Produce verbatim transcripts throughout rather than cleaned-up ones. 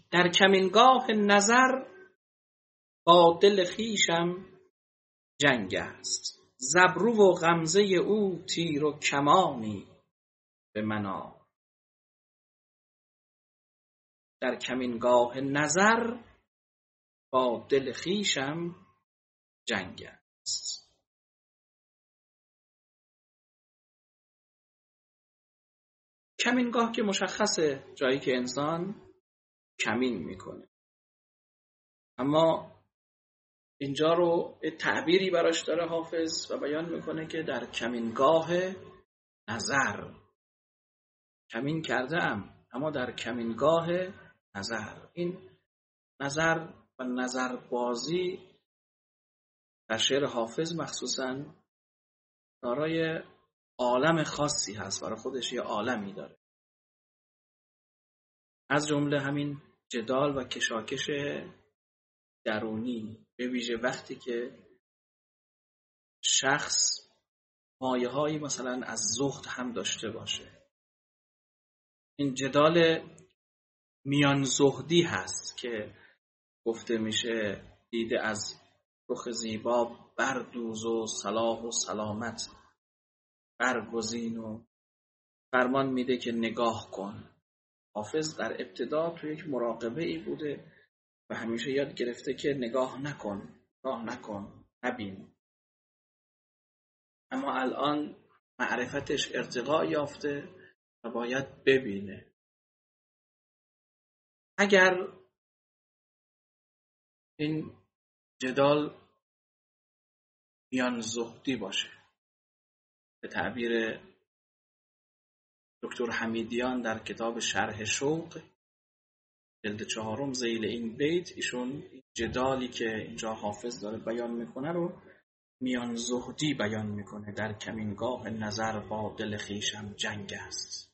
در کمینگاه نظر با دل خویشم جنگ است. زابرو و غمزه او تیر و کمانی به من آر. در کمینگاه نظر با دل خویشم جنگ است. کمینگاه که مشخصه جایی که انسان کمین میکنه، اما اینجا رو تعبیری براش داره حافظ و بیان میکنه که در کمینگاه نظر کمین کرده ام، اما در کمینگاه نظر. این نظر و نظر بازی در شعر حافظ مخصوصاً دارای عالم خاصی هست، برای خودش یه عالمی داره، از جمله همین جدال و کشاکش درونی، به ویژه وقتی که شخص مایه هایی مثلا از زهد هم داشته باشه. این جدال میان زهدی هست که گفته میشه دیده از رخ زیبا بردوز و صلاح و سلامت برگزین و فرمان میده که نگاه کن. حافظ در ابتدا تو یک مراقبه ای بوده و همیشه یاد گرفته که نگاه نکن، نگاه نکن، نبین. اما الان معرفتش ارتقا یافته و باید ببینه. اگر این جدال میان زهدی باشه، به تعبیر دکتر حمیدیان در کتاب شرح شوق جلد چهارم ذیل این بیت، ایشون جدالی که اینجا حافظ داره بیان میکنه رو میان زهدی بیان میکنه. در کمینگاه نظر با دل خویشم جنگ است.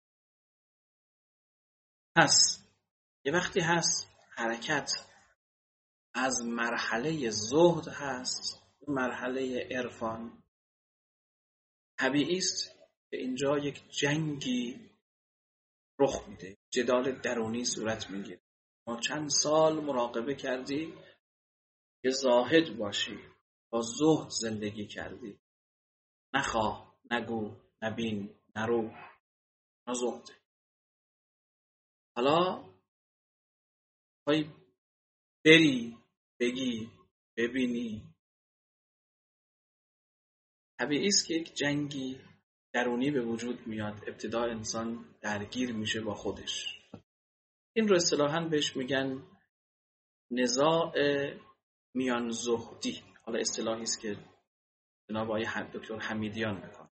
پس یه وقتی هست حرکت از مرحله زهد هست مرحله عرفان، طبیعی است که اینجا یک جنگی رخ میده، جدال درونی صورت میگیره. ما چند سال مراقبه کردی که زاهد باشی، با زهد زندگی کردی، نخواه، نگو، نبین، نرو، نزهده. حالا پای بری، بگی، ببینی. طبیعی است که یک جنگی درونی به وجود میاد. ابتدا انسان درگیر میشه با خودش. این رو اصطلاحاً بهش میگن نزاع میان زهدی. حالا اصطلاحی است که جناب آقای دکتر حمیدیان میکنه.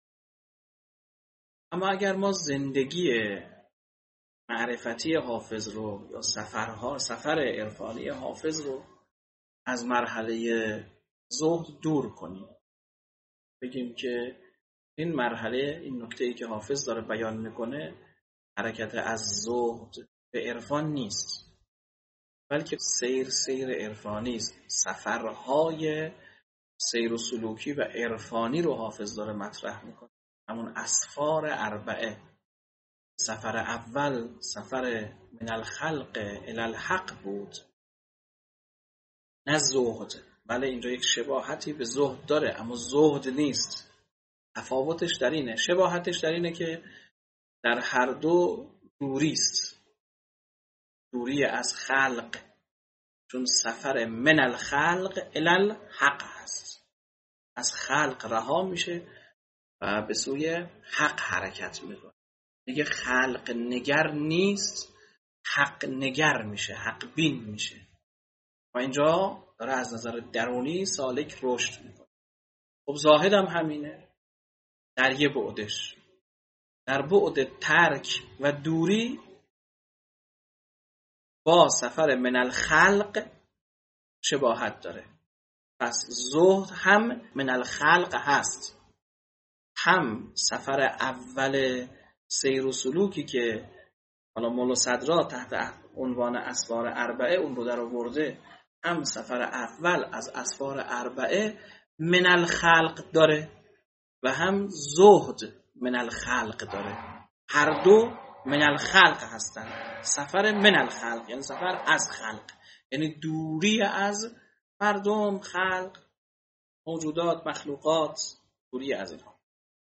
اما اگر ما زندگی معرفتی حافظ رو یا سفرها سفر عرفانی حافظ رو از مرحله زهد دور کنیم، بگیم که این مرحله، این نکته‌ای که حافظ داره بیان میکنه، حرکت از زهد به عرفان نیست، بلکه سیر سیر عرفانی است. سفرهای سیر و سلوکی و عرفانی رو حافظ داره مطرح میکنه. همون اسفار اربعه. سفر اول سفر من الخلق الی الحق بود، نه زهد. بله اینجا یک شباهتی به زهد داره، اما زهد نیست. تفاوتش در اینه، شباهتش در اینه که در هر دو دوری است، دوری از خلق، چون سفر من الخلق الی الحق هست، از خلق رها میشه و به سوی حق حرکت میکنه. دیگه خلق نگر نیست، حق نگر میشه، حق بین میشه. و اینجا داره از نظر درونی سالک رشد میکنه. خب زاهد هم همینه، در یه بعدش، در بعد ترک و دوری با سفر من الخلق شباهت داره. پس زهد هم من الخلق هست، هم سفر اول سیر و سلوکی که حالا مولا صدرا تحت عنوان اسفار اربعه اون رو در آورده، هم سفر اول از اسفار اربعه من الخلق داره و هم زهد من الخلق داره. هر دو من الخلق هستن. سفر من الخلق یعنی سفر از خلق، یعنی دوری از مردم، خلق، موجودات، مخلوقات، دوری از اینها.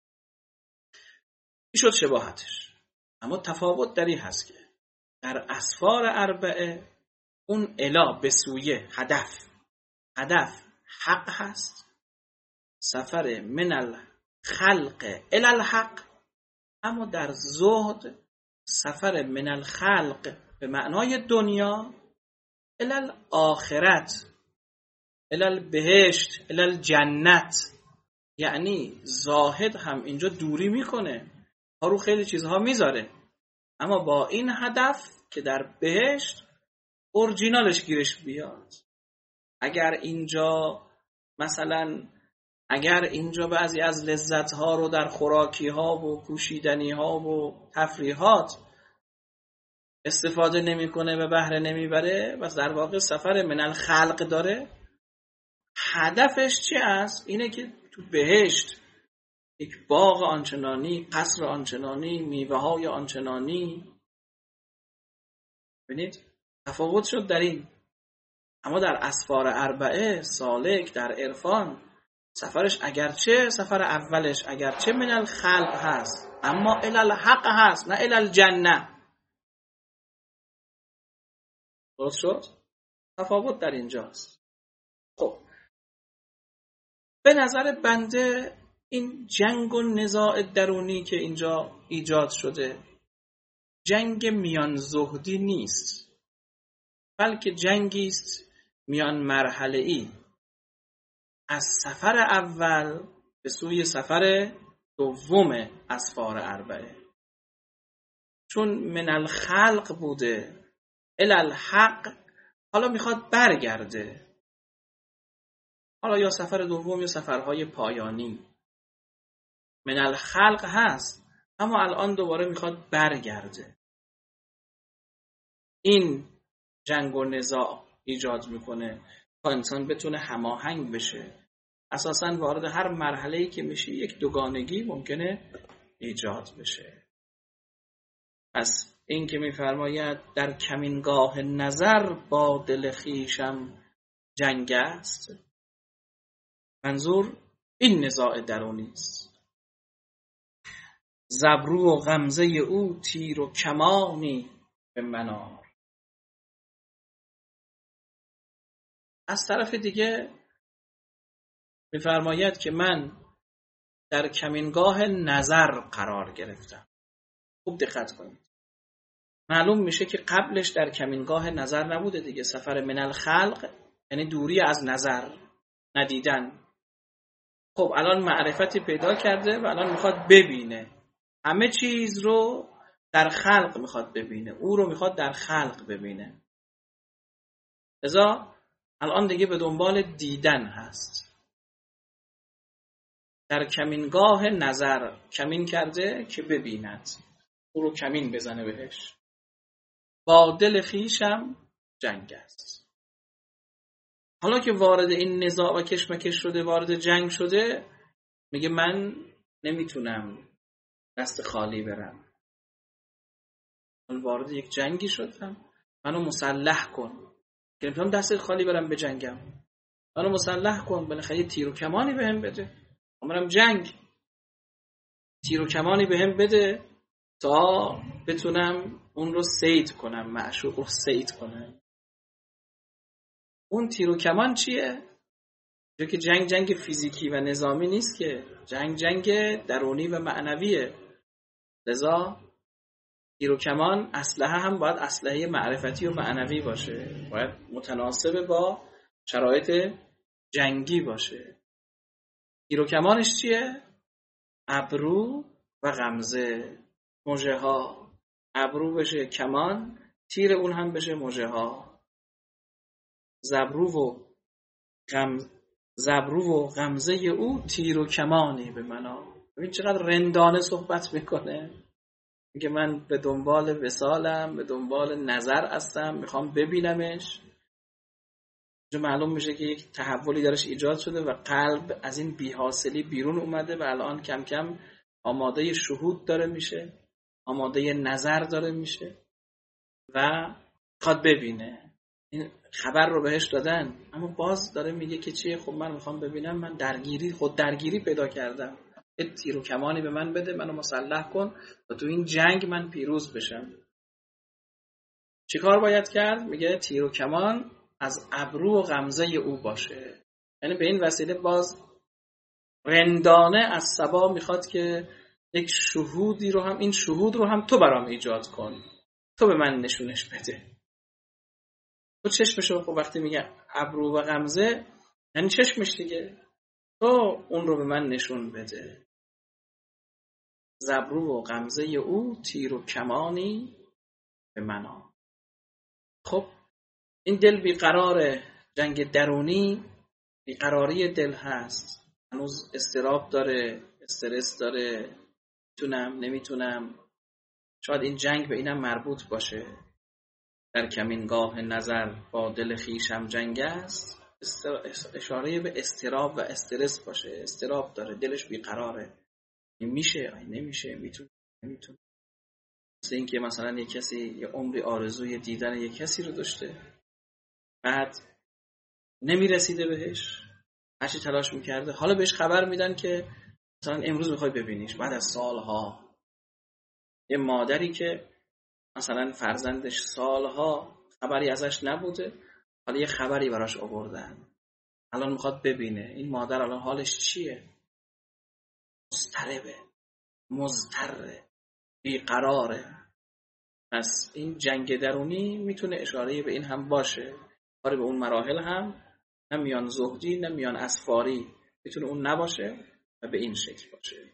این شد شباهتش. اما تفاوت در این هست که در اسفار اربعه اون الا به سوی هدف، هدف حق هست. سفر من الخلق الی الحق. اما در زهد سفر من الخلق به معنای دنیا الی الاخرت، الی البهشت، الی الجنت. یعنی زاهد هم اینجا دوری میکنه، ها رو خیلی چیزها میذاره، اما با این هدف که در بهشت اورجینالش گیرش بیاد. اگر اینجا مثلا اگر اینجا بعضی از لذت‌ها رو در خوراکی‌ها و پوشیدنی‌ها و تفریحات استفاده نمی‌کنه و بهره نمیبره و در واقع سفر من الخلق داره، هدفش چی است؟ اینه که تو بهشت یک باغ آنچنانی، قصر آنچنانی، میوه‌های آنچنانی. ببینید تفاوت شد در این. اما در اسفار اربعه سالک در عرفان سفرش اگرچه سفر اولش اگرچه من الخلق هست، اما الی الحق هست، نه الی الجنه. درست شد؟ تفاوت در اینجاست. خب به نظر بنده این جنگ و نزاع درونی که اینجا ایجاد شده جنگ میان زهدی نیست، بلکه جنگی است میان مرحله ای، از سفر اول به سوی سفر دوم اسفار اربعه. چون من الخلق بوده الی الحق، حالا میخواد برگرده، حالا یا سفر دوم یا سفرهای پایانی. من الخلق هست اما الان دوباره میخواد برگرده. این جنگ و نزاع ایجاد میکنه تا انسان بتونه هماهنگ بشه. اساساً وارد هر مرحله‌ای که میشه یک دوگانگی ممکنه ایجاد بشه. پس این که میفرماید در کمینگاه نظر با دل خویشم جنگ است، منظور این نزاع درونی است. زبرو و غمزه او تیر و کمانی به منار. از طرف دیگه میفرماید که من در کمینگاه نظر قرار گرفتم. خوب دقت کنید. معلوم میشه که قبلش در کمینگاه نظر نبوده دیگه. سفر من الخلق یعنی دوری از نظر، ندیدن. خب الان معرفتی پیدا کرده و الان میخواد ببینه. همه چیز رو در خلق میخواد ببینه، او رو میخواد در خلق ببینه. لذا الان دیگه به دنبال دیدن هست. در کمینگاه نظر کمین کرده که ببیند، او رو کمین بزنه بهش. با دل خویشم جنگ است. حالا که وارد این نزاع و کشمکش شده، وارد جنگ شده، میگه من نمیتونم دست خالی برم. من وارد یک جنگی شدم، منو مسلح کن. که نمیتونم دست خالی برم به جنگم. منو مسلح کن، بالاخره یه تیر و کمانی بهم بده. من جنگ تیر و کمانی بهم بده تا بتونم اون رو صید کنم، معشوق رو صید کنم. اون تیر و کمان چیه؟ چون که جنگ جنگ فیزیکی و نظامی نیست که، جنگ جنگ درونی و معنویه. لذا تیر و کمان اسلحه هم باید اسلحه معرفتی و معنوی باشه، باید متناسب با شرایط جنگی باشه. تیر و کمانش چیه؟ ابرو و غمزه، مژه ها. ابرو بشه کمان، تیر اون هم بشه مژه ها. زبرو و غم زبرو و غمزه او تیر و کمانی به منا. ببین چقدر رندانه صحبت میکنه. میگه من به دنبال وصالم، به دنبال نظر هستم، میخوام ببینمش. جو معلوم میشه که یک تحولی درش ایجاد شده و قلب از این بی‌حاصلی بیرون اومده و الان کم کم آماده شهود داره میشه. آماده نظر داره میشه و میخواد ببینه. این خبر رو بهش دادن اما باز داره میگه که چیه؟ خب من میخوام ببینم، من درگیری خود درگیری پیدا کردم، یه تیر و کمانی به من بده، منو مسلح کن و تو این جنگ من پیروز بشم. چی کار باید کرد؟ میگه تیر و کمان از ابرو و غمزه او باشه. یعنی به این وسیله باز رندانه از سبا میخواد که یک شهودی رو هم، این شهود رو هم تو برام ایجاد کن، تو به من نشونش بده. تو چشمشو، خب وقتی میگه ابرو و غمزه یعنی چشمش دیگه، تو اون رو به من نشون بده. زبرو و غمزه او تیر و کمانی به منا. خب این دل بیقراره، جنگ درونی بیقراری دل هست، هنوز استراب داره، استرس داره، میتونم نمیتونم. شاید این جنگ به اینم مربوط باشه. در کمینگاه نظر با دل خویشم جنگ است، اشاره به استراب و استرس باشه. استراب داره، دلش بیقراره، این میشه این نمیشه، میتونه نمیتونه. مثل این که مثلا یک کسی یه عمری آرزوی دیدن یک کسی رو داشته، بعد نمیرسیده بهش، هرچی تلاش میکرده، حالا بهش خبر میدن که مثلا امروز میخوای ببینیش بعد از سالها. یه مادری که مثلا فرزندش سالها خبری ازش نبوده، حالا یه خبری براش آوردن، الان میخواد ببینه. این مادر الان حالش چیه؟ مضطربه، مضطره، بیقراره. پس این جنگ درونی میتونه اشاره به این هم باشه. کار به اون مراحل هم نه میان زهدی نه میان اسفاری، میتونه اون نباشه و به این شکل باشه.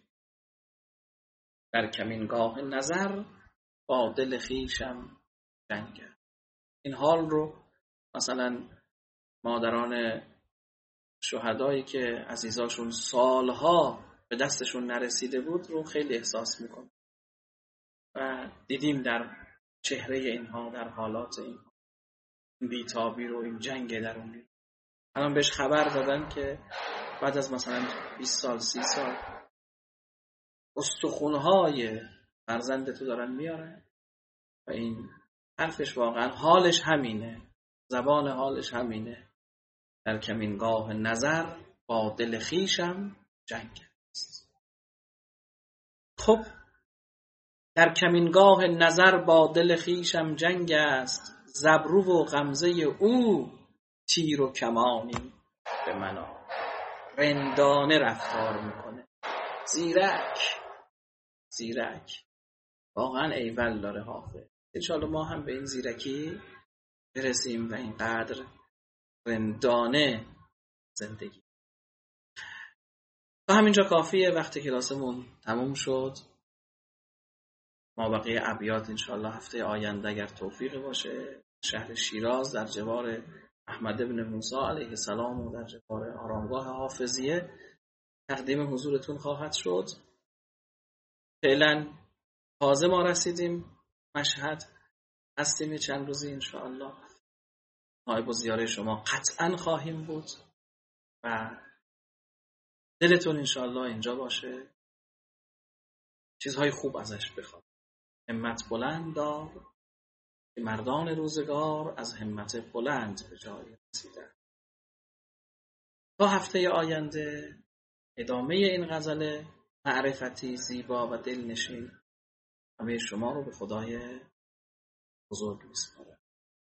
در کمینگاه نظر با دل خویشم جنگ. این حال رو مثلا مادران شهدایی که عزیزاشون سالها به دستشون نرسیده بود رو خیلی احساس میکنه و دیدیم در چهره اینها، در حالات اینها، این بیتابی رو، این جنگ درونی. الان بهش خبر دادن که بعد از مثلا بیست سال سی سال استخونهای فرزند تو دارن میارن و این حرفش واقعا حالش همینه، زبان حالش همینه. در کمینگاه نظر با دل خویشم جنگ است. خب در کمینگاه نظر با دل خویشم جنگ است، زبرو و غمزه او تیر و کمانی به منا. رندانه رفتار میکنه، زیرک زیرک. واقعا ایول داره حافظ. انشاءالله ما هم به این زیرکی برسیم و اینقدر رندانه زندگی. تا همینجا کافیه، وقت کلاسمون تموم شد. ما بقیه ابیات انشاءالله هفته آینده اگر توفیق باشه شهر شیراز در جوار احمد ابن موسی علیه السلام و در جوار آرامگاه حافظیه تقدیم حضورتون خواهد شد. فعلا تازه ما رسیدیم مشهد، هستیم چند روزی انشاءالله. نایب و زیاره شما قطعا خواهیم بود و دلتون انشاءالله اینجا باشه، چیزهای خوب ازش بخواد. همت بلند دار که مردان روزگار از همت بلند به جای رسیدن. تا هفته آینده ادامه این غزل معرفتی زیبا و دلنشین همه شما رو به خدای بزرگ میسپارم.